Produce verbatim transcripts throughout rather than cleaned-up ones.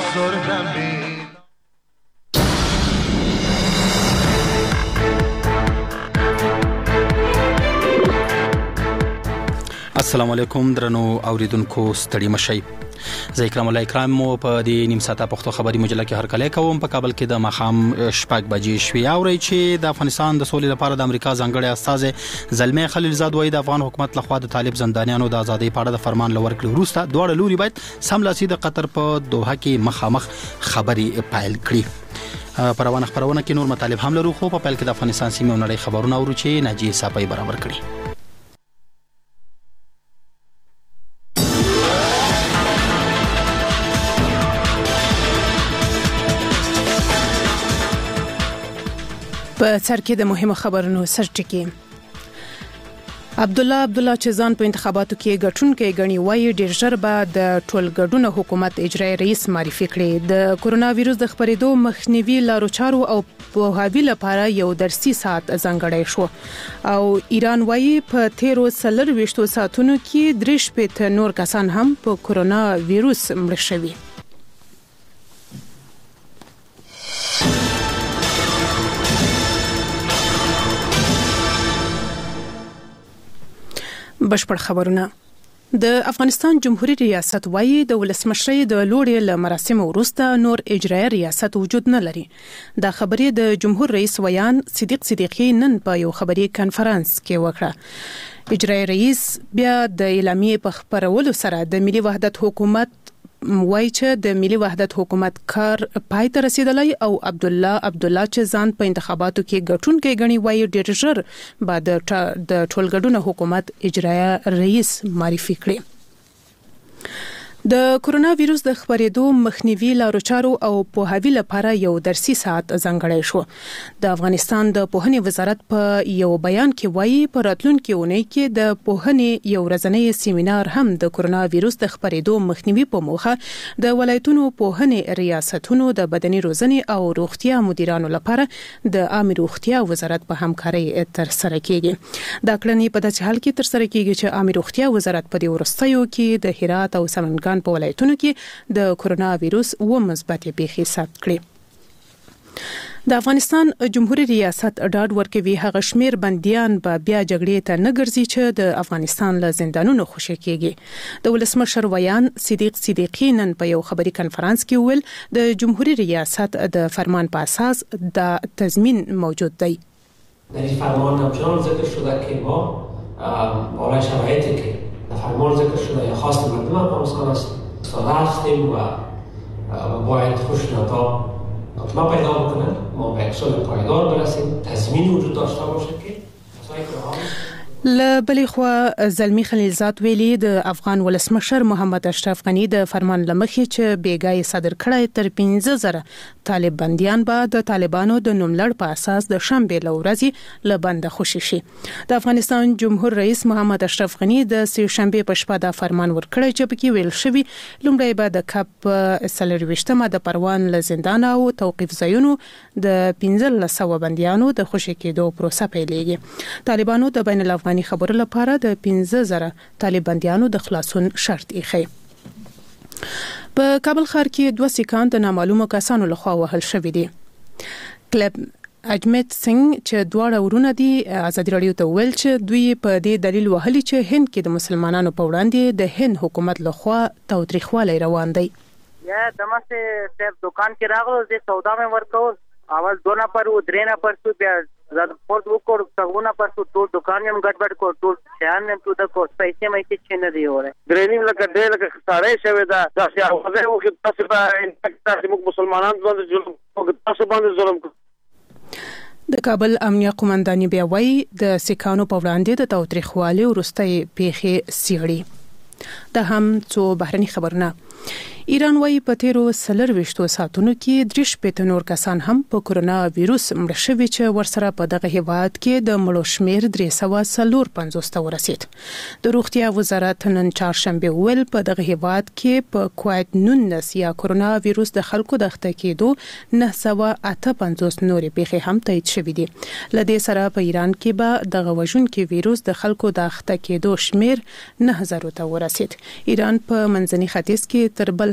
افسردم السلام علیکم درنو اوریدونکو ستړي مشئ. زه اکرام الله اکرام مو په دې نیم ساعته پښتو خبري مجله کې هرکلی کوم. په کابل کې د مخام شپږ بجې شوي اوري چې د افغانستان د سولې لپاره د امریکا ځانګړي استاذ زلمی خلیلزاد وایي د افغان حکومت لخوا د طالب زندانیانو د ازادۍ په اړه د فرمان لورکړې وروسته دواړه لوري باید سملاسي د قطر په دوحه کې مخامخ خبري پایل کړي. په روانه خبرونه کې نور مطالب هم لرو، خو په پیل کې د افغانستان سیمې او نړۍ خبرونه اورو چې ناجی صاحب برابر کړي. په سر کې د مهمو خبرونو سرټکی. عبد الله عبد الله چې ځان په انتخاباتو کې ګټونکي غني وایي ډیر ژر به د ټولګډونو حکومت اجرایي رئیس معرفي کړي. د کورونا وایرس د خپرېدو مخنیوي لارو چارو او پوهاوي لپاره یو درسي ساعت ځانګړی شو او ایران وایي په تیرو سلر وشتو ساعتونو کې درې شپېته نور کسان هم په کورونا وایرس مړه شوي. بشپړ خبرونه. د افغانستان جمهوریت ریاست وایي د ولسمشرۍ د لوړې له مراسمو وروسته نور اجرایي ریاست وجود نه لري. دا خبرې د جمهور رئیس ویان صدیق صدیقی نن په یو خبري کانفرنس کې وکړه. اجرایي رئیس بیا د اعلامیې په خبرولو سره د ملي وحدت حکومت وایي چې د ملي وحدت حکومت کار پای ته رسیدلی او عبد الله عبد الله چې ځان په انتخاباتو کې ګټونکي غني وایي ډیر ژر بعد د ټولګډونو حکومت اجرایي رئیس معرفي کړي. د کورونا وایرس د خپرېدو مخنیوي لارو چارو او پوهاوي لپاره یو درسي ساعت ځانګړی شو. د افغانستان د پوهنې وزارت په یو بیان کې وایي په راتلونکي اونۍ کې د پوهنې یو ورځنی سیمینار هم د کورونا وایرس د خپرېدو مخنیوي په موخه د ولایتونو پوهنې ریاستونو د بدني روزنې او روغتیا مدیرانو لپاره د عامه روغتیا وزارت په همکاري تر سره کیږي. دا کړنې په داسې حال کې تر سره کیږي چې عامه روغتیا وزارت په دې ورستیو کې د هرات او سمنګان په ولایتونو کې د کورونا وایرس و مثبتې پیښې ثبت کړې. د افغانستان جمهوریت ریاست ډاډ ورکوي هغه شمیر بنديان به بیا جګړې ته نه ګرځي چې د افغانستان له زندانونو خوشی کیږي. د ولسمشر ویان صدیق صدیقی نن په یو خبري کانفرنس کې ویل د جمهوریت ریاست د فرمان په اساس د تضمین موجود دی. در این فرمان همچنان ذکر شده که ما بالای شرایطی که در فرمان ذکر شده یا خواست مردم افغانستان است ساده هستیم و باید خشونت‌ها خاتمه پیدا بکنه، ما به یک صلح پایدار برسیم، تضمین وجود داشته باشه که کسایی که له بلې خوا زلمی خلیلزاد ویلي د افغان ولسمشر محمد اشرف غنی د فرمان لمخې چې بیګای صدر کړای تر پنځه زره طالب بنديان به د طالبانو د نوملړ په اساس د شنبه له ورځې له بند خوشی شي. د افغانستان جمهور رئیس محمد اشرف غنی د سه شنبه په شپه د فرمان ورکړی چې پکې ویل شوی لومړی به د کپ سلرويشتمه د پروان له زندان او توقيف ځایونو د پنځه سوه بنديانو د خوشی کېدو پروسه پیلېږي. طالبانو د بین الافغاني خبرو لپاره د پنځه زره طالب بنديانو د خلاصون شرط ایښی. په کابل ښار کې دوه سکان د نامعلومو کسانو لخوا وهل شوي دي. کلب اجمت سنگ چې دواړه ورونه دي ازادي راډیو ته ویل چې دوی په دې دلیل وهلي چې هند کې د مسلمانانو په وړاندې د هند حکومت لخوا تاوتریخوالی روان دی. یا دمسه صرف دکان کې راغلو زه سودا مې ورکول اول دو نفر و درې نفر شو بیا زاد پورت وکړ څنګه پر ټول دکان یې ګډوډ کو ټول شان نه تو د کو پیسې مې چې چنه دی وره درېنیم لکه ډېر لکه خسارې شوی دا داسې اوازه وو چې تاسو په انټاکټ موږ مسلمانان باندې ظلم کوو تاسو باندې ظلم کوو. د کابل امنیه قومنداني بیا وایي د سکانو په وړاندې د تاوتریخوالي وروستۍ پیښې سیړي. دا هم څو بهرني خبرونه. ایران وایي په تیرو سلر وشتو ساعتونو کې درې شپېته نور کسان هم په کورونا وایرس مړه شوي چې ورسره په دغه هیواد کې د مړو شمیر درې سوه څلور پنځوس ته ورسید. د روغتیا وزارت نن چهارشنبه ویل په دغه هیواد کې په کووید نولس یا کورونا وایرس د خلکو د اخته کېدو نه سوه اته پنځوس نورې پیښې هم تایید شوې دي. له دې سره په ایران کې به دغه وژونکي وایرس د خلکو د اخته کېدو شمیر نه زرو ته ورسید. ایران په منځني ختیځ کې تر بل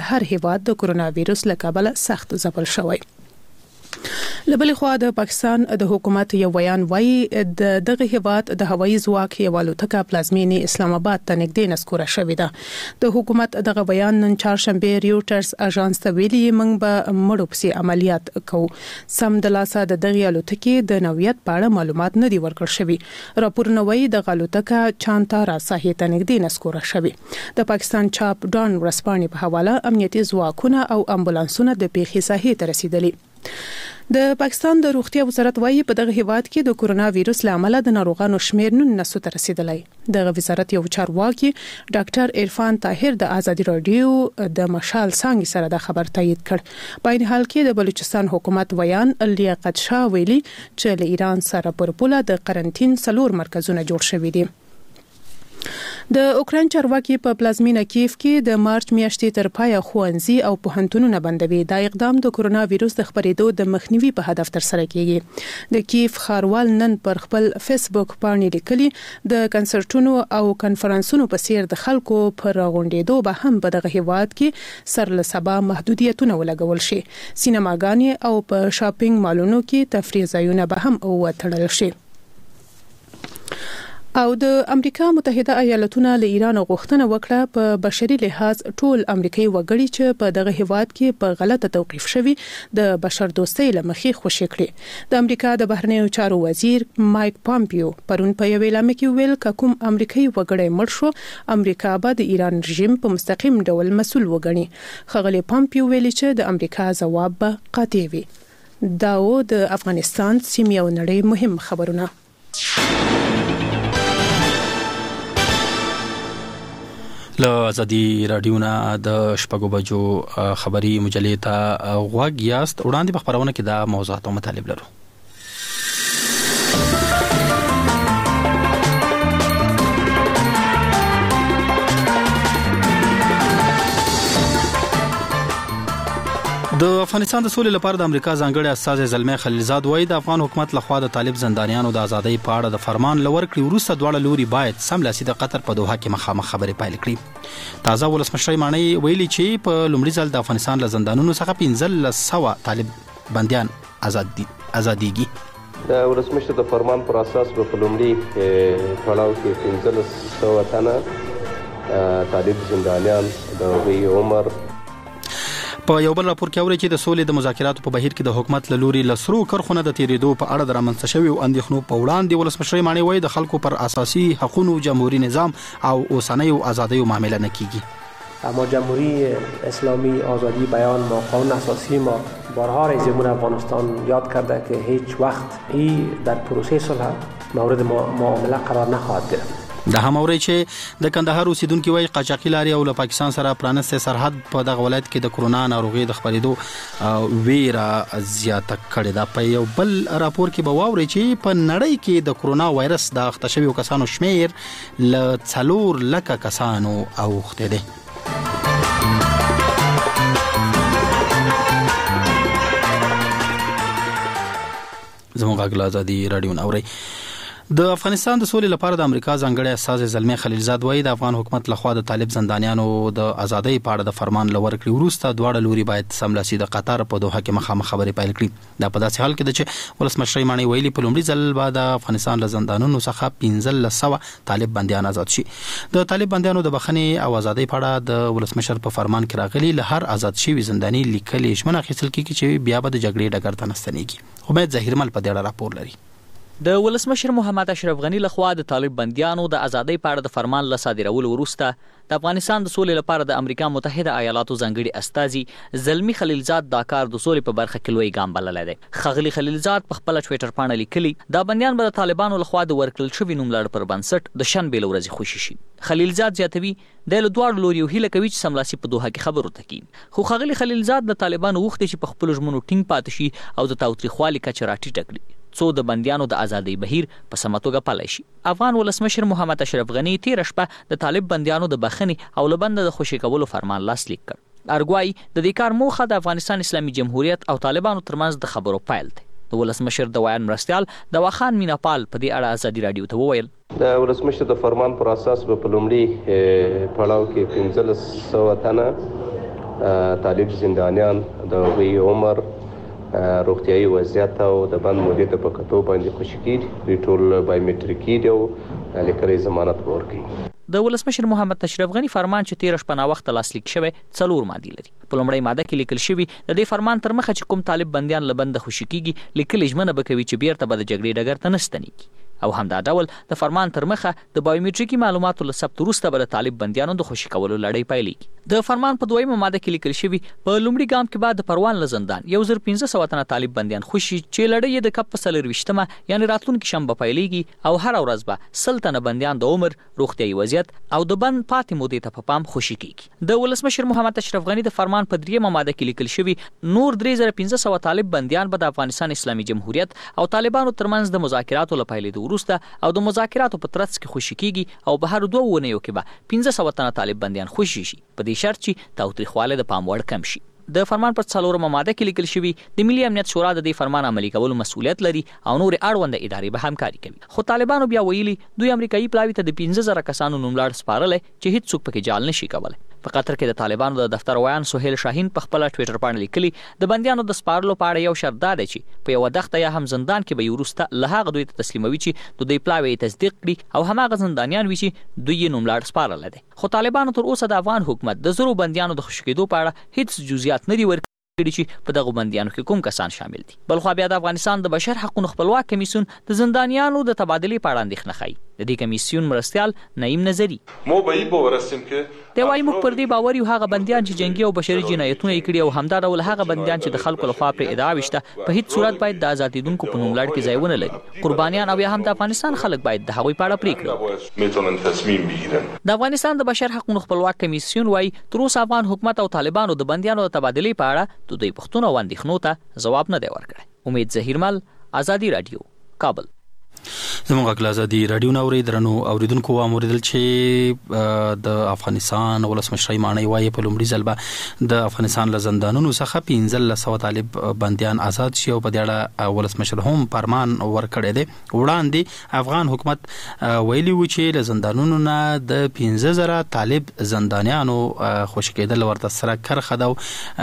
بل هر هیواد د کرونا وایروس له کبله سخت ځپل شوی. لبل خو د پاکستان د حکومت یو بیان وایي د دغه هیواد د هوایي ځواک یو الوتکه پلازمینې اسلام آباد ته نږدې نسکوره شوې ده. د حکومت دغه بیان نن چهارشنبه ریوټرز اژانس ته ویلي موږ به مړو پسې عملیات کوو. سم د لاسه د دغه الوتکې د نوعیت په اړه معلومات نه دي ورکړل شوي. راپورونه وایي د الوتکه چانتارا ساحې ته نږدې نسکوره شوې. د پاکستان چاپ ډان ورسپانې په حواله امنیتي ځواکونه او امبولانسونه د پیښې ساحې ته رسیدلي. د پاکستان د روغتیا وزارت وایي په دغه هیواد کې د کرونا وایروس له امله د ناروغانو شمیر نن نسو ته رسیدلی. د وزارت یو چارواکي ډاکټر عرفان طاهر د ازادي رادیو د مشال څنګه سره د خبر تایید کړ. په این حال کې د بلوچستان حکومت ویان لیاقت شاه ویلي چې له ایران سره پر پوله د قرنټین سلور مرکزونه جوړ شوي دي. د اوکران چارواکي په پلازمینه کیف کې د مارچ میاشتې تر پایه خوانزي او پوهنتونونه بندوي. دا اقدام د کرونا وایروس د خپرېدو د مخنیوي په هدف تر سره کیږي. د کیف ښاروال نن پر خپل فیسبوک باندې لیکلي د کنسرټونو او کنفرانسونو په څیر د خلکو پر غونډېدو به هم په دغه هیواد کې سر له سبا محدودیتونه ولګول شي. سینماګانې او په شاپینګ مالونو کې تفریح ځایونه به هم وتړل شي. او د امریکا متحده ایالاتونو له ایران غوښتنه وکړه په بشري لحاظ ټول امریکایي وګړي چې په دغه هیواد کې په غلطه توقيف شوي د بشر دوستۍ لمخې خوشی کړي. د امریکا د بهرنیو چارو وزیر مایک پامپیو پرون په یو اعلان کې ویل ک کوم امریکایي وګړی مړ شو امریکا به د ایران رژیم په مستقیم ډول مسؤل وګڼي. خغلی پامپیو ویلي چې د امریکا ځواب به قاطع وي. دا و د افغانستان سیمې او نړۍ مهم خبرونه. له ازادي رادیو نه د شپږو بجو خبري مجلې ته غوږ یاست. وړاندې په خبرونه کې دا موضوعات او مطالب لرو. د افغانستان د سولې لپاره د امریکا ځانګړي استازی زلمی خلیلزاد وایي د افغان حکومت لخوا د طالب زندانیانو د ازادۍ په اړه د فرمان لور کړی وروسته دواړه لوري باید سملاسي د قطر په دوحه کې مخامخ خبرې پیل کړي. تازه ولسمشر مانی ویلي چې په لومړي ځل د افغانستان له زندانونو څخه پنځه سوه طالب بنديان آزاد دي آزاديږي. د ولسمشر د فرمان پر اساس په لومړي پړاو کې پنځه سوه تنه طالب زندانیان د وی عمر. په یو بل راپور کې اوري چې د سولې د مذاکراتو په بهیر کې د حکومت له لوري لسرو کرخونه د تیریدو په اړه د رامنځته شوی او اندېښنو په وړاندې ولسمشر مانی وایي د خلکو پر اساسي حقوقو جمهوریت نظام او اوسنۍ ازادۍ معامله نه کیږي. اما جمهوری اسلامی آزادی بیان ما قانون اساسی ما بارها رئیس جمهور افغانستان یاد کرده که هیچ وقت این در پروسه صلح مورد معامله قرار نخواهد گرفت. د هموري چې د کندهار اوسیدونکو وایي قاچاقي لاري او له پاکستان سره پرانسته سرحد په دغه ولایت کې د کرونا ناروغي د خپرېدو ویرا زیاته کړې ده. په یو بل راپور کې به واوري چې په نړۍ کې د کرونا وایرس د اخته شویو کسانو شمیر ل څلور لکه کسانو اوخته دي. زموږ غږ ازادي رادیو نوري. د افغانستان د سولې لپاره د امریکا ځانګړي استازی زلمی خلیلزاد وایي د افغان حکومت لخوا د طالب زندانیانو د ازادۍ په اړه د فرمان لور کړی وروسته دواړه لوري باید سملاسي د قطر په دوحه کې مخامخ خبرې پیل کړي. دا په داسې حال کې ده چې ولسمشر مانی ویلي په لومړي ځل بعد د افغانستان له زندانونو څخه پنځه سوه طالب بنديان آزاد شي. د طالب بنديانو د بخښنې او ازادۍ په اړه د ولسمشر په فرمان کې راغلي له هر آزاد شوی زنداني لیکلي ژمنه اخیستل کیږي چې بیا به د جګړې ډګر ته نستنیږي. امید ظاهرمل په دې اړه راپور لري. د ولسمشر محمد اشرف غنی لخوا د طالب بنديانو د ازادۍ په اړه د فرمان له صادرولو وروسته د افغانستان د سولې لپاره د امریکا متحده ایالاتو ځانګړي استازي زلمی خلیلزاد دا کار د سولې په برخه کې لوی ګام بللی دی. خغلی خلیلزاد په خپل ټوئیټر باندې لیکلي دا بنديان به د طالبانو لخوا د ورکړل شوي نوملړ پر بنسټ د شنبې ورځې خوشي شي. خلیلزاد زیاتوي د له دواړو لوري هیله کوي چې سملاسي په دوحه کې خبرو ته کړي. خو خغلی خلیلزاد د طالبانو غوښتي چې په خپل ژمنو ټینګ پاتې شي او د تاوتریخوالي کچه راټیټه کړي څو د بنديانو د ازادۍ بهیر په سمه توګه پلی شي. افغان ولسمشر محمد اشرف غنی تیر شپه د طالب بنديانو د بخښنې او لبند د خوشي کولو فرمان لاسلیک کړ. ارګوای د دې کار موخه د افغانستان اسلامي جمهوریت او طالبانو ترمنځ د خبرو پیل دی. د ولسمشر د ویان مرستيال د واخان میناپال په دې اړه ازادي رادیو ته وویل د ولسمشر د فرمان پر اساس په لومړي پړاو کې پنځه سوه تنه طالب زندانیان د هغوی عمر، روغتیایي وضعیت او د بند مودې ته په کتو باندې خوشي کېږي. دوی ټول بایومټریکي دي او لیکلی ضمانت به ورکوي. د ولسمشر محمد اشرف غني فرمان چې تیره شپه ناوخته لاسلیک شوی څلور مادې لري. په لومړۍ ماده کې لیکل شوي د دې فرمان تر مخه چې کوم طالب بندیان له بنده خوشي کېږي لیکلې ژمنه به کوي چې بیرته به د جګړې ډګر ته نه ستنېږي، او همدا ډول د فرمان تر مخه د بایومټریکي معلوماتو له ثبت وروسته به د طالب بندیانو د خوشي کولو لړۍ پیلېږي. د فرمان په دویمه ماده کې لیکل شوي په لومړي ګام کې بعد د پروان له زندان یو زر پنځه سوه تنه طالب بندیان خوشي چې لړۍ یې د کب په څلرویشتمه یعنې راتلونکي شنبه پیلېږي، او هره ورځ به سل تنه بندیان د عمر، روغتیایي وضعیت او د بند پاتې مودې ته په پام خوشي کېږي. د ولسمشر محمد اشرف غني د فرمان په دریمه ماده کې لیکل شوي نور درې زره پنځه سوه طالب بندیان به د افغانستان اسلامي جمهوریت او طالبانو ترمنځ د مذاکراتو له پیلېدو وروسته او د مذاکراتو په ترڅ کې خوشي کېږي، او په هر دوه اونیو کې به پنځه سوه تنه طالب بندیان خوشي شي، په دې شرط چې تاوتریخوالی د پام وړ کم شي. د فرمان پر څلورمه ماده کې لیکل شوي د ملي امنیت شورا د دې فرمان عملي کولو مسؤلیت لري او نور اړونده ادارې به همکاري کوي. خو طالبانو بیا ویلي دوی امریکایي پلاوي ته د پنځه زره کسانو نوملړ سپارلی چې هیڅوک پکې جال نشي کولی. په قطر کې د طالبانو د دفتر ویان سهیل شاهین په خپله ټویټر باندې لیکلي د بندیانو د سپارلو په اړه یو شرط دا دی چې په یوه دښته یا هم زندان کې به یې وروسته له هغه دوی ته تسلیموي چې د دوی پلاوی یې تصدیق کړي، او هماغه زندانیان وي چې دوی یې نوملړ سپارلی دی. خو طالبانو تر اوسه د افغان حکومت د زرو بندیانو د خوشي کېدو په اړه هیڅ جزئیات نه دي ورکړي چې په دغه بندیانو کې کوم کسان شامل دي. بلخوا بیا د افغانستان د بشر حقونو خپلواک کمیسیون د زندانیانو د تبادلې په اړه اندېښنه ښیي. د دې کمیسیون مرستیال نعیم نظري مو به یې باورستیم که دی وایي موږ پر دې باور یو هغه بندیان چې جنګي او بشري جنایتونه یې کړي، او همدا ډول هغه بندیان چې د خلکو لخوا پرې ادعا وشته په هیڅ صورت باید د ازادېدونکو په نوملړ کې ځای ونه لري. قربانیان او یا هم د افغانستان خلک باید د هغوی په اړه پرېکړه میتونن تصمیم بگیرن. د افغانستان د بشر حقونو خپلواک کمیسیون وایي تر اوسه افغان حکومت او طالبانو د بندیانو د تبادلې په اړه د دوی پوښتنو او اندېښنو ته ځواب نه دی ورکړی. امید ظهیرمل، ازادي راډیو، کابل. زموږ غږ ازادي راډیو نه اوري. درنو اوریدونکو واوریدل چې د افغانستان ولسمشر مانای وایي په لومړي ځل به د افغانستان له زندانونو څخه پنځلس سوه طالب بندیان آزاد شي، او په دې اړه ولسمشر هم فرمان ورکړی دی. وړاندې افغان حکومت ویلي و چې له زندانونو نه د پنځه زره طالب زندانیانو خوشي کېدل ورته سره کرخه ده،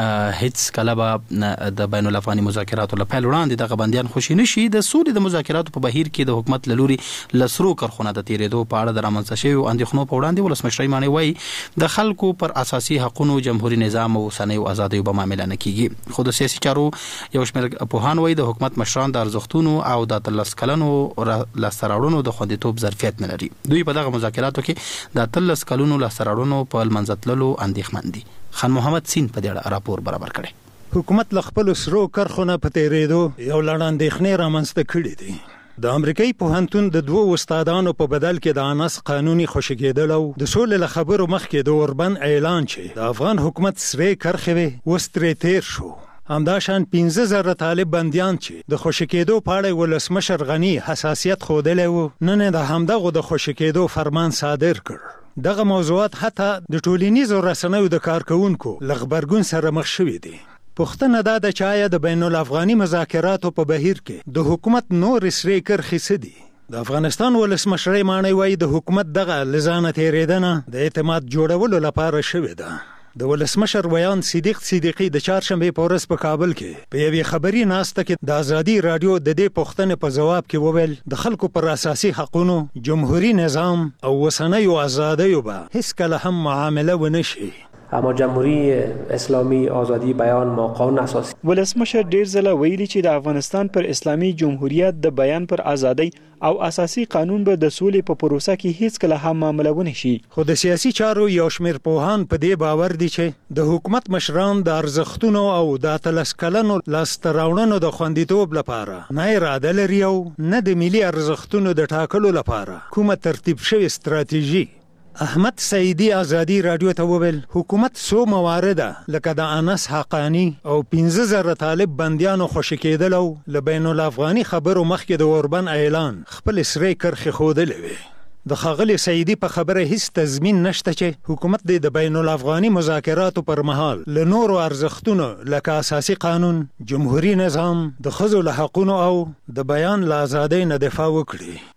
هیڅ کله به د بین الافغاني مذاکراتو له پیل وړاندې دغه بندیان خوشي نشي. د سولې د مذاکراتو په بهیر کې د حکومت له لوري لسرو کرخونه د تیرېدو په اړه د رامنځته شویو اندېښنو په وړاندې ولسمشر مانای وایي د خلکو پر اساسي حقونو، جمهوري نظام او اوسنیو ازادیو به معامله نه کیږي. خو د سیاسي چارو یو شمېر پوهان وایي د حکومت مشران د ارزښتونو او د اتلس کلنو لاسته راوړنو د خوندیتوب ظرفیت نه لري. دوی په دغه مذاکراتو کې د اتلس کلونو لاسته راوړنو په لمنځه تللو اندېښمن دي. خان محمد سین په دې اړه راپور برابر کړی. حکومت له خپلو سرو کرخونه په تیرېدو یو لړ اندېښنې رامنځته کړي دي. د امریکایي پوهنتون د دوو استادانو په بدل کې د انس قانوني خوشي کېدل او د سولې له خبرو مخکې د اوربن اعلان چې د افغان حکومت سرې کرښې وې اوس ترې تېر شو. همدا شان پنځه زره طالب بندیان چې د خوشي کېدو په اړه ولسمشر غني حساسیت ښودلی و، نن یې د همدغو د خوشي کېدو فرمان صادر کړ. دغه موضوعات حتی د ټولنیزو رسنیو د کارکوونکو له غبرګون سره مخ شوي دي. پوښتنه دا ده چې آیا د بین الافغاني مذاکراتو په بهیر کې د حکومت نور سرې کرښې څه دي؟ د افغانستان ولسمشر مانای وایي د حکومت دغه له ځانه تېرېدنه د اعتماد جوړولو لپاره شوې ده. د ولسمشر ویان صدیق صدیقي د چهارشنبې په ورځ په کابل کې په یوې خبري ناسته کې د ازادي راډیو د دې پوښتنې په ځواب کې وویل د خلکو پر اساسي حقونو، جمهوري نظام او اوسنیو ازادیو به هیڅکله هم معامله ونه شي. اما جمهوری اسلامی آزادی بیان ما قانون اساسی. ولسمشر ډیر ځله ویلي چې د افغانستان پر اسلامي جمهوریت د بیان پر ازادۍ او اساسي قانون به د سولې په پروسه کې هیڅ کله هم معامله ونه شي. خو د سیاسي چارو یو شمېر پوهان په دې باور دي چې د حکومت مشران د ارزښتونو او د اتلس کلنو لاسته راوړنو د خوندیتوب لپاره نه اراده لري او نه د ملي ارزښتونو د ټاکلو لپاره کومه ترتیب شوې ستراتیژي. احمد سعیدی ازادي راډیو ته وویل حکومت څو موارده لکه د انس حقانی او پنځه زره طالب بندیانو خوشي کېدل او له بین الافغاني خبرو مخکې د اوربن اعلان خپل سرې کرښې ښودلې وې. د ښاغلي سعیدي په خبره هیڅ تضمین نشته چې حکومت د بین الافغاني مذاکراتو پر مهال له نورو ارزښتونو لکه اساسي قانون، جمهوري نظام، د ښځو له حقونو او د بیان له ازادۍ نه دفاع وکړي.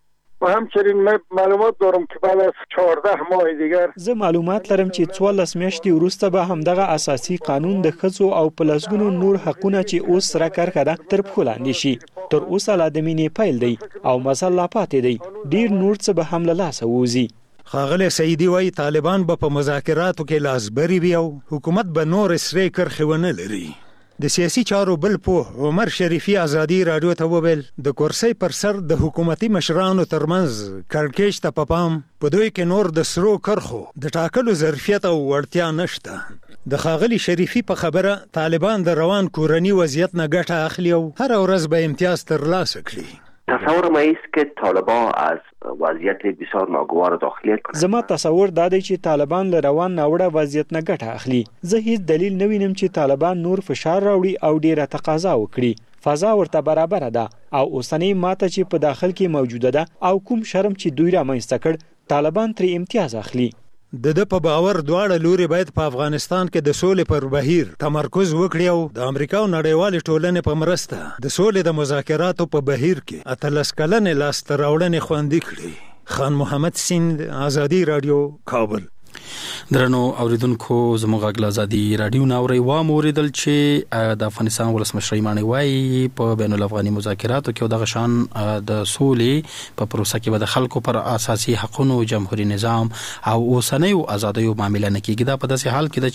و همچنین معلومات دارم که بعد از چهارده ماه دیگر زه معلومات لرم چې څوارلس میاشتې وروسته به همدغه اساسي قانون د ښځو او پلسګونو نور حقونه چې اوس سره کرکه ده تر پښو لاندې شي. تر اوسه لا د مینې پیل دی او مزل لا پاتې دی. ډیر نور څه به هم له لاسه ووځي. خاغلی سعیدي وایي طالبان به په مذاکراتو کې لاسبري وي او حکومت به نور سرې کرښې ونه لري. د سیاسي چارو بل پوه عمر شریفي ازادي راډیو ته وویل د کرسۍ پر سر د حکومتي مشرانو ترمنځ کړکېچ ته په پام په دوی کې نور د سرو کرښو د ټاکلو ظرفیت او وړتیا نشته. د خاغلی شریفي په خبره طالبان د روان کورني وضعیت نه ګټه اخلي او هر ورځ به امتیاز ترلاسه کړي. تصور ما است که طالبان از وضعیت بسیار ناگوار داخلی کنند. زما تصور دا دی چې طالبان له روان ناوړه وضعیت نه ګټه اخلي. زه هیڅ دلیل نه وینم چې طالبان نور فشار راوړي او ډیره تقاضا وکړي. فضا ورته برابر ده او اوسنۍ ماته چې په داخل کې موجوده ده او کوم شرم چې دوی رامنځته کړ طالبان ترې امتیاز اخلي. د د په باور دواړه لوري باید په افغانستان کې د سولې پر بهیر تمرکز وکړي او د امریکا او نړیوالې ټولنې په مرسته د سولې د مذاکراتو په بهیر کې اتلس کلنې لاسته راوړنې خوندي کړي. خان محمد سیند، ازادي راډیو، کابل. درنو اوریدونکو زموږ غږ ازادي راډیو ناوړي و موریدل چې د افغانستان ولسمشر مانی وای په بین الافغاني مذاکراتو کې د غشان د سولې په پروسه کې د خلکو پر اساسي حقوقو جمهوریت نظام او اوسنۍ ازادۍ معاملې نه کېږي. دا په داسې حال کې ده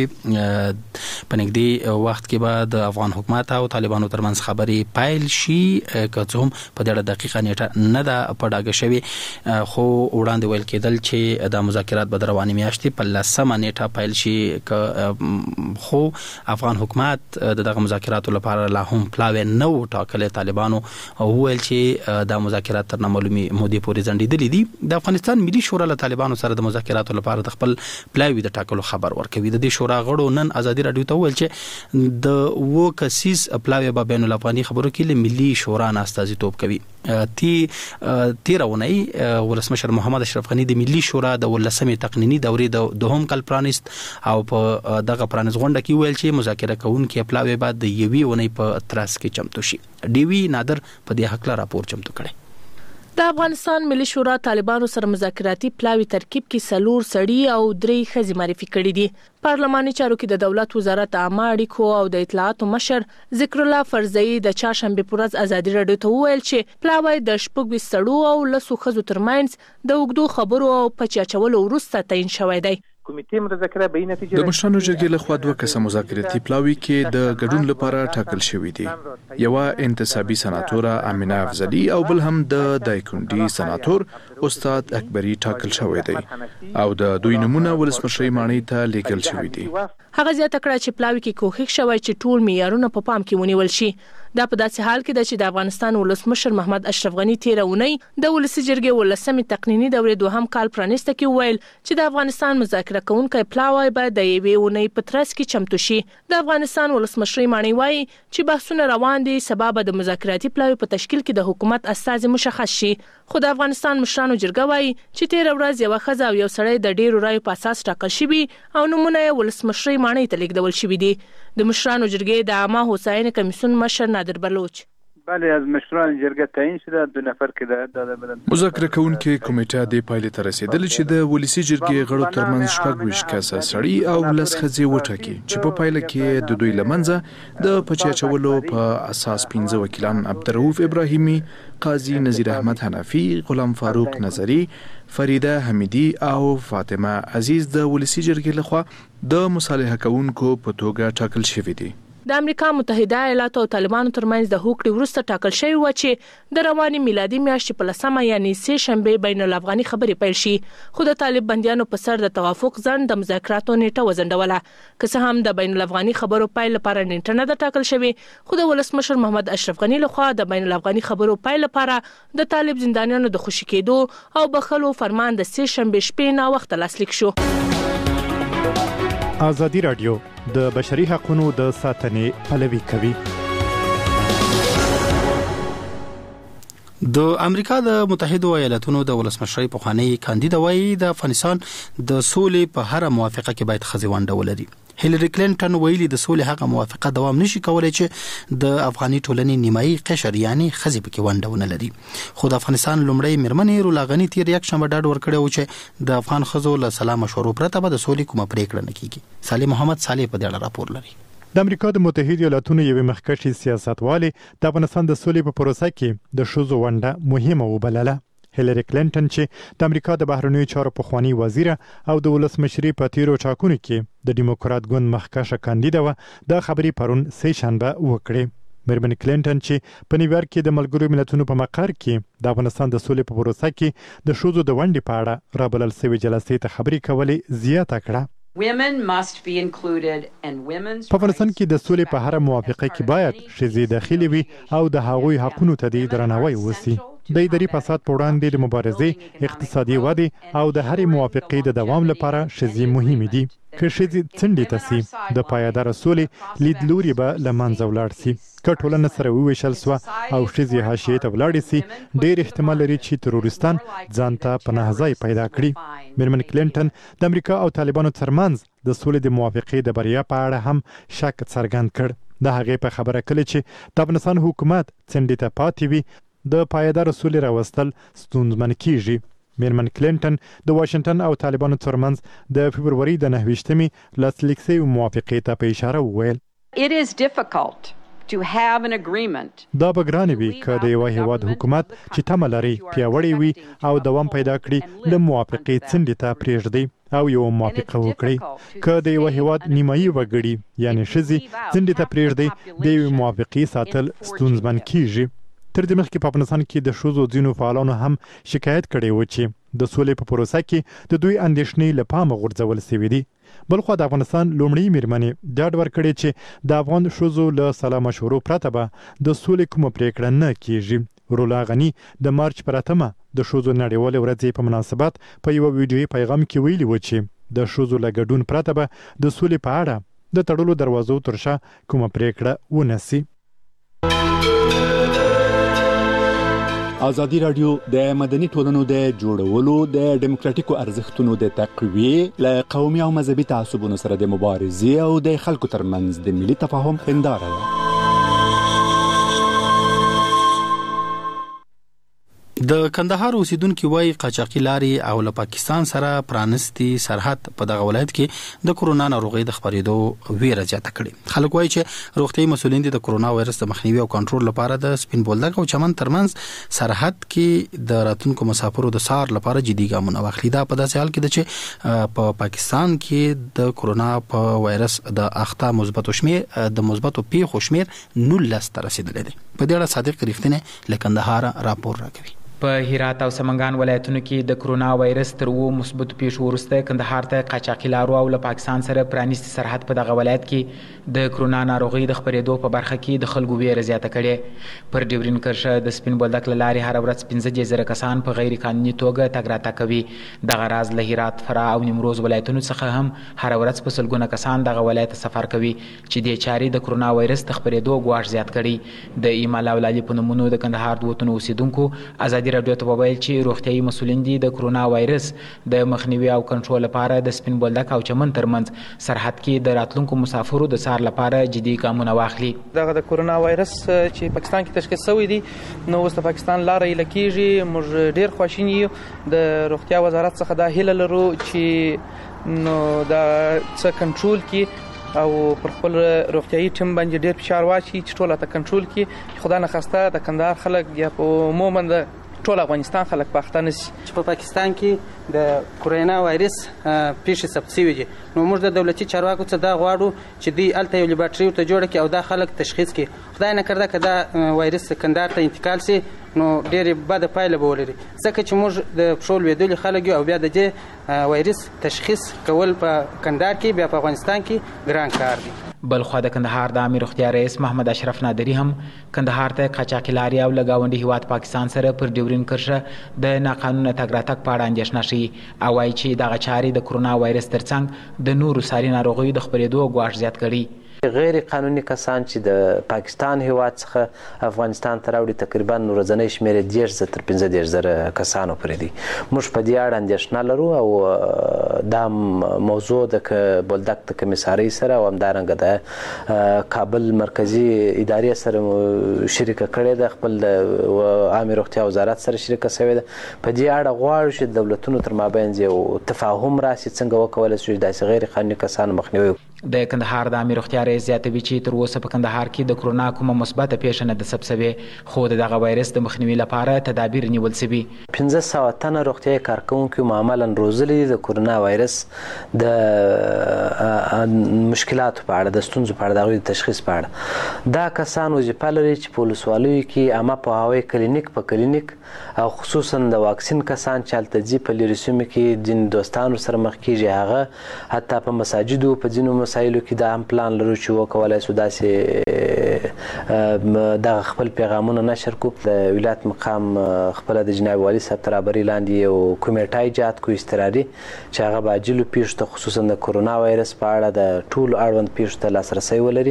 چې په نږدې وخت کې به د افغان حکومت او طالبانو ترمنځ خبرې پایل شي که څه هم په دغه دقیقه نیټه نه ده په ډاګه شوی، خو وړاندې ویل کېدل چې د مذاکرات به رواني میاشتې په لسمه نیټه پیل شي. خو افغان حکومت دغه مذاکراتو لپاره لا هم پلاوی نه و ټاکلی. طالبانو وویل چې دا مذاکرات تر نامعلومې مودې پورې ځنډېدلي دي. د افغانستان ملي شورا له طالبانو سره د مذاکراتو لپاره د خپل پلاوی د ټاکلو خبر ورکوي. د دې شورا غړو نن ازادي راډیو ته وویل چې د و کسیز پلاوی به بین الافغاني خبرو کې له ملي شورا نه استازیتوب کوي. تی تیرونی ولسمشر محمد اشرف غنی د ملي شورا د ولسمې تقنینی دورې د دوهم کال پرانیست او په دغه پرانیز غونډه کې ویل چې مذاکره کوونکي پلاوی بعد د یوې ونې په تراس کې چمتو شي. ډي وی نادر په دې حق لا راپور چمتو کړي. د افغانستان ملي شورا طالبانو سره مذاکراتي پلاوی ترکیب کې سلور سړي او درې ښځې معرفي کړي دي. پارلماني چارو کې د دولت وزارت عامه اړیکو او د اطلاعاتو مشر ذکر الله فرزئی د چهارشنبه پر ورځ ازادي راډیو ته وویل چې پلاوی د شپږ سړو او لسو ښځو ترمنځ د اوږدو خبرو او پچاچولو وروسته تعین شوی دی. کمیټې مذاکره به نتیجه د مشرانو جرګې له خوا دوه کسه مذاکراتي پلاوی کې د ګډون لپاره ټاکل شوی دی. یو انتصابي سناتور امینه افضلی او بل هم د دایکندي سناتور استاد اکبری ټاکل شوی دی او د دوی نمونه ولسمشر مانی ته لیږل شوی دی. هغه زیاته کړه چې پلاوی کې کوښښ شوی چې ټول معیارونه په پام کې ونیول شي. دا په داسې حال کې ده چې د افغانستان ولسمشر محمد اشرف غنی تیر اونۍ د ولسی جرګې ولسمې تقنینی دورې دوهم کال پرانیسته کې ویل چې د افغانستان مذاکره کوونکی پلاوی باید د یوې اونۍ په ترڅ کې چمتو شي. د افغانستان ولسمشر مانی وایي چې بحثونه روان دي، سبب د مذاکراتي پلاوی په تشکیل کې د حکومت استازي مشخص شي. خو د افغانستان مشرانو جرګه وایي چې تیر ورځ یو ښځه او یو سړی د ډیرو رایو په اساس ټاکل شوي او نمونه یې ولسمشر مانی ته لیږدول شوي دي. د مشرانو جرګې د عامه هوساینې کمیسیون مشر نادر بلوچ بله از مشران جرګه تعیین شده دو نفر کې د مذاکره کوونکي کمیټه د پایلې ته رسیدلې چې د ولسی جرګې غړو ترمنځ شپږ ویشت کسه سړي او لس ښځې وټاکي چې په پایله کې د دوی لمنځه د پچاچولو په اساس پنځه وکیلان عبدالرؤف ابراهیمي، قاضي نذیر احمد حنفي، غلام فاروق نظری، فریده حمیدی او فاطمه عزیز د ولسی جرګې لخوا د مصالحه کوونکو په توګه ټاکل شوي دي. د امریکا متحده ایالاتو او طالبانو ترمنځ د هوکړې وروسته ټاکل شوی و چې د رواني میلادي میاشتې په لسمه یعنی سه شنبه بین الافغاني خبرې پیل شي. خو د طالب بندیانو په سر د توافق ځنډ د مذاکراتو نیټه وځنډوله. که څه هم د بین الافغاني خبرو پیل لپاره نیټه نه ده ټاکل شوی، خو د ولسمشر محمد اشرف غنی لخوا د بین الافغاني خبرو پیل لپاره د طالب زندانیانو د خوشي کېدو او بخلو فرمان د سه شنبه شپې نا وخت لاسلیک شو. ازادي راډیو د بشري حقوقو د ساتنې پلوي کوي. د امریکا د متحده ایالاتونو د ولسمشر پخوانی کاندید وایي د افغانستان د سولې په هر موافقه کې باید ښځې ونډه ولري. هیلری کلینټن ویلي د سولې هغه موافقه دوام نشي کولای چې د افغاني ټولنې نیمایي قشر یعنی خزي پکې ونډه ونه لري. خو د افغانستان لومړی میرمنې رولا غنی تیر یک شنبه ډاډ ورکړی و چې د افغان خزو له سلا مشورو پرته به د سولې کومه پریکړه نه کیږي. صالح محمد صالح په دې اړه راپور لري. د امریکا د متحده ایالاتونو یوې مخکښې سیاستوالې د افغانستان د سولې په پروسه کې د ښځو ونډه مهمه وبلله. هیلری کلینټن چې د امریکا د بهرنیو چارو پخواني وزیره او د ولسمشري په تیرو ټاکنو کې د ډیموکرات ګوند مخکښه کاندیده وه د خبرې پرون سه شنبه وکړې. میرمن کلینټن چې په نیویارک کې د ملګرو ملتونو په مقر کې د افغانستان د سولې په پروسه کې د ښځو د ونډې په اړه رابلل سوې جلسې ته خبرې کولې زیاته کړه. په افغانستان کې د سولې په هر موافقه کې باید ښځې داخلي وي او د هغوی حقونو ته د درناوی وسی. د اداري فساد په وړاندې د مبارزې، اقتصادي ودې او د هرې موافقې د دوام لپاره ښځې مهمې دي. که ښځې څنډې ته سي د پایداره سولې لیدلوري به له منځه ولاړ سي. که ټولنه سره وویشل سوه او ښځې حاشیې ته ولاړې سي ډېر احتمال لري چې تروریستان ځان ته پناه ځای پیدا کړي. میرمن کلینټن د امریکا او طالبانو ترمنځ د سولې د موافقې د بریا په اړه هم شک څرګند کړ. د هغې په خبره کله چې د افغانستان حکومت څنډې ته پاتې وي د پایدار سولې راوستل ستونزمن کیږي. میرمن کلینټن د واشنگټن او طالبانو ترمنځ د فبروري د نهه ویشتمې لاسلیک شوې موافقې ته په اشاره وویل دا به ګرانه وي که د یو هیواد حکومت چې تمه لري پیاوړی وي او دوام پیدا کړي له موافقې څنډې ته پرېږدي او یو موافقه وکړي. که د یو هیواد نیمایي وګړي یعنی ښځې څنډې ته پرېږدي د یوې موافقې ساتل ستونزمن کیږي. تر دې مخکې په افغانستان کې د ښځو ځینو فعالانو هم شکایت کړی و چې د سولې په پروسه کې د دوی اندېښنې له پامه غورځول سوي دي. بلخوا د افغانستان لومړۍ میرمنې ډاډ ورکړی چې د افغان ښځو له سلا مشورو پرته به د سولې کومه پریکړه نه کیږي. رولا غنی د مارچ پر اتمه د ښځو نړیوالې ورځې په مناسبت په یوه ویډیویي پیغام کې ویلي و چې د ښځو له ګډون پرته به د سولې په اړه د تړلو دروازو تر شا کومه پریکړه ونه سي. ازادي راډیو د مدني ټولنو د جوړولو د ډیموکراتیکو ارزښتونو د تقویې له قومي او مذهبي تعصبونو سره د مبارزې او د خلکو ترمنځ د ملي تفاهم هنداره ده. د کندهار اوسیدونکو وایي قاچاقي لارې او له پاکستان سره پرانستي سرحد په دغه ولایت کې د کرونا ناروغي د خپرېدو ویره زیاته کړې. خلک وایي چې روغتیايي مسولین د کرونا وایرس د مخنیوي او کنټرول لپاره د سپین بولدک او چمن ترمنځ سرحد کې د راتلونکو مسافرو د سار لپاره جدي ګامونه واخلي. دا په داسې حال کې ده چې په پا پاکستان کې د کرونا په وایرس د اخته مثبتو شمیر د مثبتو پیښو شمیر نولس ته رسیدلی دی. په دې اړه صادق رښتینی له کندهار راپور راکوي. په هرات او سمنګان ولایتونو کې د کرونا وایرس تر و مثبت پیښو وروسته کندهار ته قاچاقي لارو او له پاکستان سره پرانیستي سرحد په دغه ولایت کې د کرونا ناروغي د خپرېدو په برخه کې د خلکو ویره زیاته کړې. پر ډیورین کرښه د سپین بولدک له لارې هر ورځ پنځه زره کسان په غیر قانوني توګه تګ راتګ کوي. دغه راز له هرات، فراه او نیمروز ولایتونو څخه هم هر ورځ په سلګونه کسان دغه ولایت ته سفر کوي چې د چاري د کرونا وایرس د خپرېدو ګواښ زیات کړي. د ایمال او لالي په نومونو د کندهار د وطن اوسیدونکو ازادي راډیو ته وویل چې روغتیايي مسولین دي د کرونا وایرس د مخنیوي او کنټرول لپاره د سپین بولدک او چمن ترمنځ سرحد کې د راتلونکو مسافرو د سار لپاره جدي ګامونه واخلي. دغه د کرونا وایرس چې پاکستان کې تشخیص شوی دی نو اوس د پاکستان لاره یې لکېږي. موږ ډېر خواشین یو د روغتیا وزارت څخه دا هیله لرو چې نو دا څه کنټرول کې او پر خپل روغتیايي ټیم باندې ډېر فشار واچي چې ټول ته کنټرول کې. خدا نه خواسته د کندهار خلک یا په عموما د ټول افغانستان خلک پاخته نشي چې په پاکستان کې د کرونا وایرس پیښې ثبت شوي دي. نو موږ د دولتي چارواکو څخه دا غواړو چې دوی هلته یو لیبارټري ورته جوړه کړي او دا خلک تشخیص کړي. خدای نه کرده که دا وایرس کندهار ته انتقال سي نو ډېرې بده پایله به ولري، ځکه چې موږ د پښو لوېدلي خلک یو او بیا د دې وایرس تشخیص کول په کندهار کې بیا په افغانستان کې ګران کار دی. بلخوا د کندهار د عامه روغتیا رئیس محمد اشرف نادری هم کندهار ته قاچاقي لارې او له ګاونډي هیواد پاکستان سره پر ډیورین کرښه د ناقانونه تګ راتګ په اړه اندېښنه ښیي او وایي چې دغه چارې د کرونا وایرس ترڅنګ د نورو ساري ناروغیو د خپرېدو ګواښ زیات کړي. غیر قانوني کسان چې د پاکستان هیواد څخه افغانستان ته راوړي تقریبا ورځنی شمېر یې دېرش زره تر پنځه دېرش زره کسانو پورې دی. موږ په دې اړه اندېښنه لرو او دا موضوع د بولدک د کمیسارۍ سره او همدارنګه د کابل مرکزي ادارې سره شریکه کړې ده، خپل د عامې روغتیا وزارت سره شریکه شوې ده. په دې اړه غواړو چې د دولتونو تر مابین یو تفاهم راسي څنګه وکولی شو چې داسې غیر قانوني کسانو مخنیوی وکړو. د کندهار د عامې روغتیا رئیس زیاتوي چې تر اوسه په کندهار کې د کرونا کومه مثبته پیښه نه ده ثبت شوې، خو د دغه وایرس د مخنیوي لپاره تدابیر نیول شوي. پنځه سوه تنه روغتیايي کارکوونکي معمولا روزلي د کرونا وایرس د مشکلاتو په اړه، د ستونزو په اړه، د هغوی د تشخیص په اړه. دا کسان وظیفه لري چې په ولسوالیو کې عامه پوهاوی کلینیک په کلینیک او خصوصا د واکسین کسان چې هلته ځي په لیرې سیمو کې ځینې دوستانو سره مخ کېږي، هغه حتی په مساجدو په ځینو مسایلو کې دا هم پلان لرو چې وکولی شو داسې دغه خپل پیغامونه نشر کړو. د ولایت مقام خپله د جناب والي صاحب تر رهبرۍ لاندې یو کمیټه ایجاد کړو اضطراري چې هغه به عاجلو پیښو ته خصوصا د کرونا وایرس په اړه د ټولو اړوند پیښو ته لاسرسی ولري.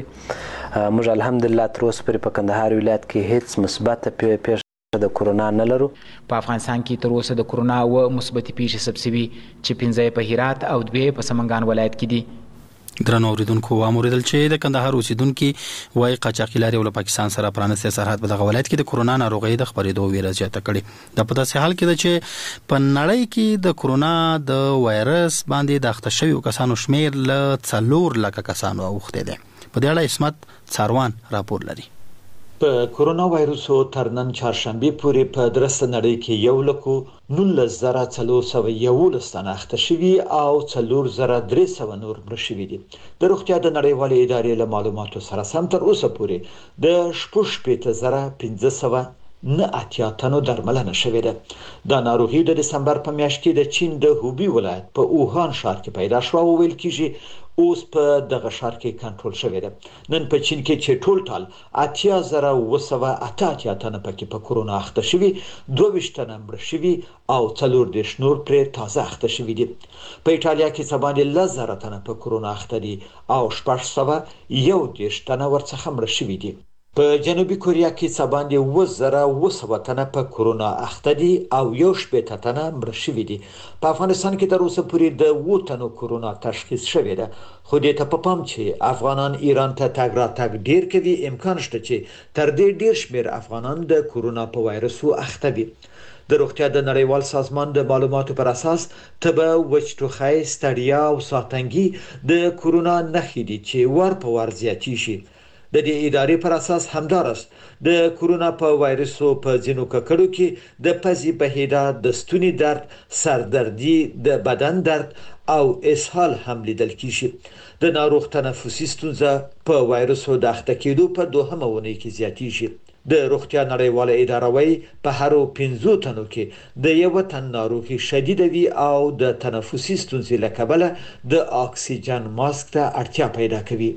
موږ الحمدلله تر اوسه پورې په کندهار ولایت کې هیڅ مثبته پیښه د کرونا نه لرو. په افغانستان کې تر اوسه د کرونا اوه مثبتې پیښې ثبت شوي چې پنځه په هرات او دوې په سمنګان ولایت کې دي. درنو اوریدونکو واوریدل چې د کندهار اوسیدونکو وايي قاچاقي لارې ول پاکستان سره پرانستي سرحد په دغه ولایت کې د کرونا ناروغي د خبرېدو ویره زیاته کړې. د په داسې حال کې ده چې په نړۍ کې د کرونا د وایرس باندې د اخته شویو کسانو شمیر له څلور لکه کسانو اوښتی دی. په دې اړه اسمت څاروان راپور لري. په کرونا وایرسو تر نن چهارشنبه پورې په درسته نړۍ کې یو لکو نولس زره څلور سوه یولس تنه اخته شوي او څلور زره درې سوه نور مړه شوي دي. د روغتیا د نړیوالې ادارې له معلوماتو سره سم تر اوسه پورې د شپږ شپېته زره پنځه سوه نه اتیا تنو درملنه شوې ده. دا ناروغي د دسمبر په میاشت کې د چین د هوبي ولایت په اوهان ښار کې پیدا شوه او ویل کېږي اوس په دغه ښار کې کنټرول شوې ده. نن په چین کې چې ټول ټال اتیا زره اوه سوه اته اتیا تنه پکې په کرونا اخته شوي، دوه ویشت تنه مړه شوي او څلور دېرش نور پرې تازه اخته شوي دي. په ایټالیا کې څه باندې لس زره تنه په کرونا اخته دي او شپږ سوه یو دېرش تنه ورڅخه مړه شوي دي. په جنوبي کوریا کې څه باندې اووه زره اوه سوه تنه په کرونا اخته دي او یو شپېته تنه مړه شوي دي. په افغانستان کې تر اوسه پورې د اووه تنو کرونا تشخیص شوې ده، خو دې ته په پام چې افغانان ایران ته تګ راتګ ډیر کوي، امکان شته چې تر دې ډیر شمېر افغانان د کرونا په وایرسو اخته وي. د روغتیا د نړیوال سازمان د معلوماتو پر اساس تبه، وچ ټوخی، ستړیا او ساتنګي د کرونا نښې دي چې ور په ور زیاتېږي. د دې ادارې پر اساس همدارس د کرونا په وایرسو په ځینو ککړو کې د پزې بهیدا، د ستوني درد، سردردي، د بدن درد او اسهال هم لیدل کیږي. د ناروغ تنفسي ستونزه په وایرسو د اخته کېدو په دوهمه اونۍ کې زیاتېږي. د روغتیا نړیواله اداره وايي په هرو پنځو تنو کې د یو تن ناروغي شدیده وي او د تنفسي ستونزې له کبله د اکسیجن ماسک ته اړتیا پیدا کوي.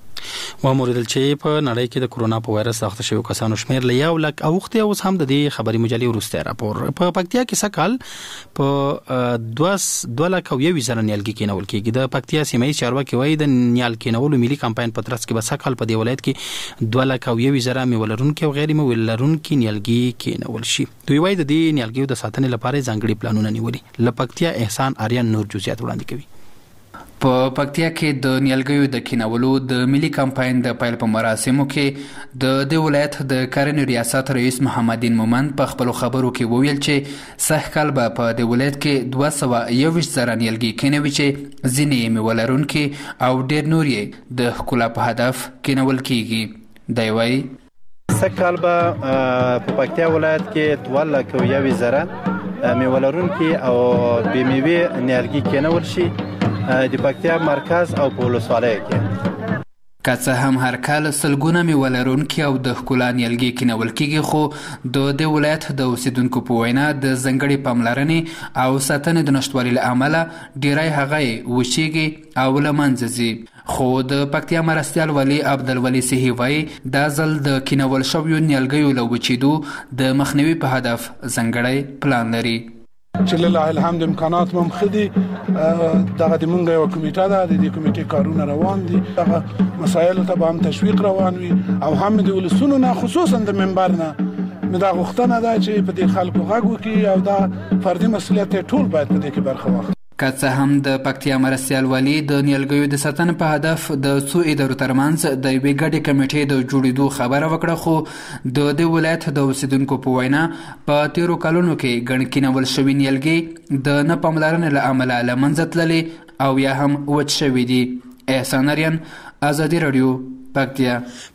واوریدل چې په نړۍ کې د کرونا په وایرس اخته شویو کسانو شمیر له یو لک اوښتی. اوس هم د دې خبري مجلې وروستی راپور. په پکتیا کې سکهال په دوه لک او یو زره نیالګي کېنول کېږي. د پکتیا سیمه ییز چارواکي وایي د نیال کېنولو ملي کمپاین په ترڅ کې به سکهال په دې ولایت کې دوه لک او یو زره میوه لرونکي او غیر میوه لرونکي نیالګي کېنول شي. دوی وایي د دې نیالګیو د ساتنې لپاره ځانګړي پلانونه نیولي. له پکتیا احسان آریان نور جزئیات وړاندې کوي. په پکتیا کې د نیالګیو د کینولو د ملي کمپاین د پیل په مراسمو کې د دې ولایت د کرنې ریاست رئیس محمدین مومند په خپلو خبرو کې وویل چې سږکال به په دې ولایت کې دوه سوه یوویشت زره نیالګي کینوي چې ځینې یې میوه لرونکي او ډېر نور یې د ښکلا په هدف کینول کیږي. دی وایي سږکال به په پکتیا ولایت کې دوه لک او یو زره میوه لرونکي او بې میوې نیالګي کینول شي د پکتیا مرکز او په ولسوالیو کې. که څه هم هر کال سلګونه میوه لرونکي او د ښکلا نیالګي کینول کیږي، خو د دې ولایت د اوسیدونکو په وینا د ځانګړې پاملرنې او ساتنې د نشتوالي له امله ډیری هغه یې وچیږي او له منځه ځي. خو د پکتیا مرستیال والي عبدالولي سیحي وایي دا ځل د کینول شویو نیالګیو له وچېدو د مخنیوي په هدف ځانګړی پلان لري. چې لله الحمد امکانات مم خدي دغه د مونږ یو کمیټه ده، د دې کمیټې کارونه روان دي، دغه مسایل ته به هم تشویق روان وي او هم د ولسونو نه خصوصا د منبر نه مې دا غوښتنه ده چې په دې خلکو غږ وکړي او دا فردي مسؤلیت ټول باید په دې کې برخه واخلي. که څه هم د پکتیا مرستیال والي د نیالګیو د ساتنې په هدف د څو ادارو ترمنځ د یوې ګډې کمیټې د جوړېدو خبره وکړه، خو د دې ولایت د اوسیدونکو په وینا په تیرو کلونو کې ګڼ کینول شوي نیالګي د نه پاملرنې له امله له منځه تللي او یا هم وچ شوي دي. احسان اریان، ازادي راډیو، پکتیا.